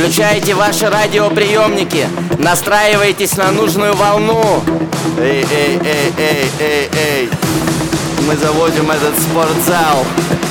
Включайте ваши радиоприемники, настраивайтесь на нужную волну. Эй, эй, эй, эй, эй, эй. Мы заводим этот спортзал.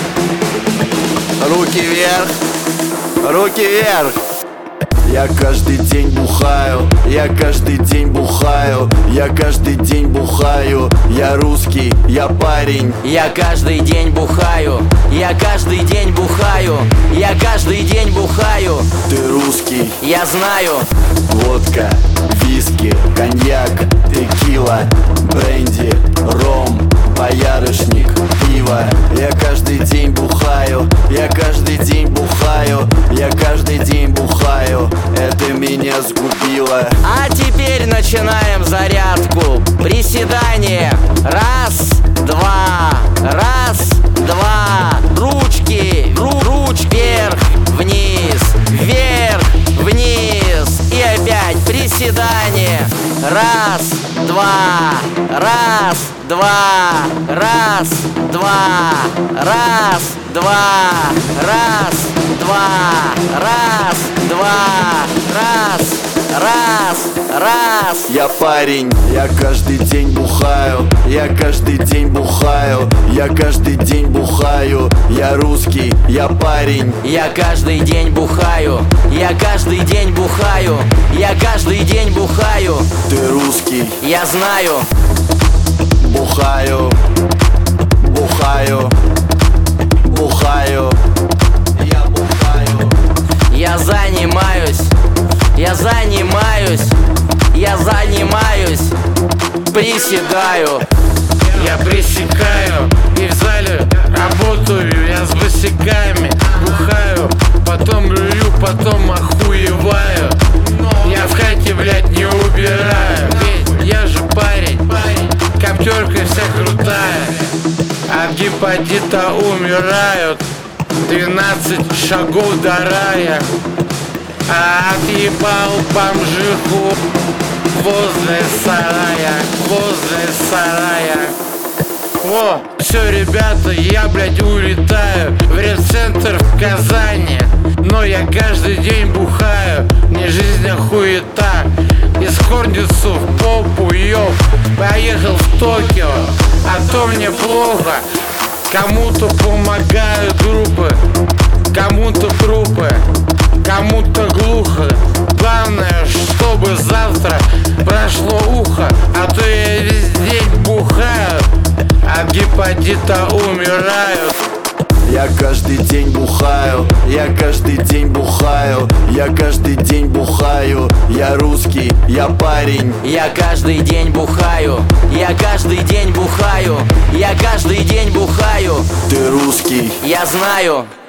Руки вверх, руки вверх. Я каждый день бухаю, я каждый день бухаю, я каждый день бухаю. Я русский, я парень. Я каждый день бухаю, я каждый день бухаю, я каждый день бухаю. Ты русский, я знаю. Водка, виски, коньяк, текила, бренди, ром, боярышник, пиво. Я каждый день бухаю, я каждый день бухаю, я каждый день бухаю. Это меня сгубило. А теперь начинаем зарядку. Приседание. Раз, два, раз, два. Ручки, ручки. Вверх, вниз, вверх, вниз. И опять приседание. Раз, два, раз, два, раз, два, раз, два, раз, два, раз, два, раз. Я парень, я каждый день бухаю, я каждый день бухаю, я каждый день бухаю. Я русский, я парень. Я каждый день бухаю, я каждый день бухаю, я каждый день бухаю. Ты русский, я знаю. Бухаю, бухаю, бухаю. Я бухаю. Я занимаюсь, я занимаюсь, я занимаюсь. Приседаю. Я пресекаю и в зале работаю. Я с босиками бухаю, потом блюю, потом охуеваю. Я в хате, блядь, не убираю. Ведь я же парень, коптерка вся крутая. От гепатита умирают 12 шагов до рая. А отъебал бомжиху возле сарая, возле сарая. О, все, ребята, я, блядь, улетаю в репцентр в Казани. Но я каждый день бухаю, мне жизнь охуета. Из Хорницу в попу, ёб, поехал в Токио, а то мне плохо. Кому-то помогают группы, кому-то трупы, кому-то глухо. Главное, чтобы завтра прошло ухо, а то я весь день бухаю, от гепатита умирают. Я каждый день бухаю, я каждый день бухаю, я каждый день бухаю. Я русский, я парень. Я каждый день бухаю, я каждый день бухаю, я каждый день бухаю. Ты русский, я знаю.